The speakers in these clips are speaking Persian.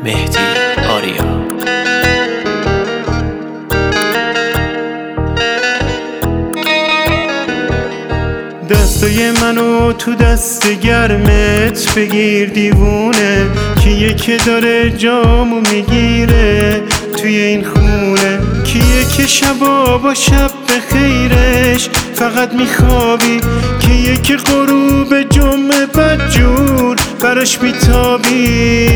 مهدی آریا. دستای منو تو دست گرمت بگیر دیوونه، کیه که داره جامو میگیره توی این خونه؟ کیه که شبا با شب به خیرش فقط میخوابی؟ کیه که غروب جمعه بدجور براش میتابی؟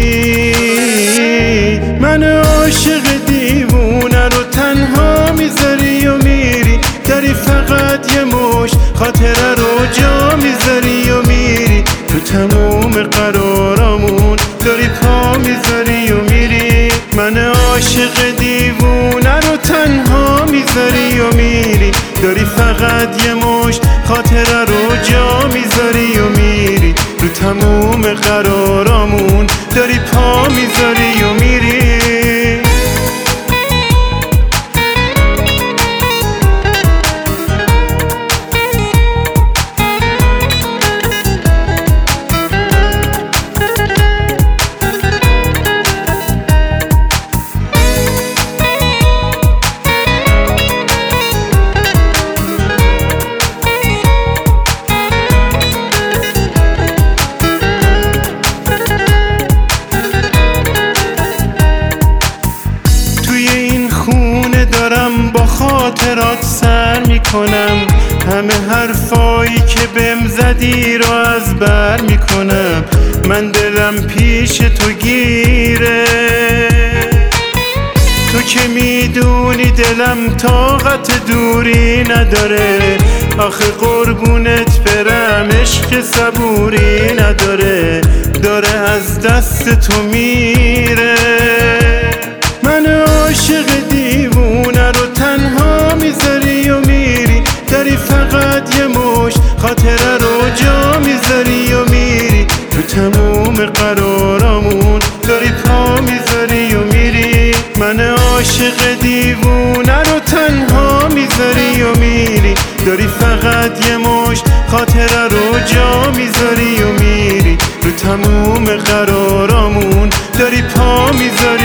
من عاشق دیوونه رو تنها میذاری و میری، داری فقط یه مشت خاطره رو جا میذاری و میری، تو تموم قرارامون داری پا میذاری و میری. من عاشق دیوونه رو تنها میذاری و میری، داری فقط یه مشت خاطره رو جا میذاری و میری، تو تموم قرارامون داری پا میذاری و میری. دارم با خاطرات سر میکنم، همه حرفایی که بهم زدی رو از بر میکنم. من دلم پیش تو گیره، تو که میدونی دلم طاقت دوری نداره، آخه قربونت برم عشق صبوری نداره، داره از دست تو میره. من عاشق دیوونه رو تنها میذاری و میری، داری فقط یه مشت خاطره رو جا میذاری و میری، تو تموم قرارامون داری پا میذاری و میری. من عاشق دیوونه رو تنها میذاری و میری، داری فقط یه مشت خاطره رو جا میذاری و میری، تو تموم قرارامون داری پا میذاری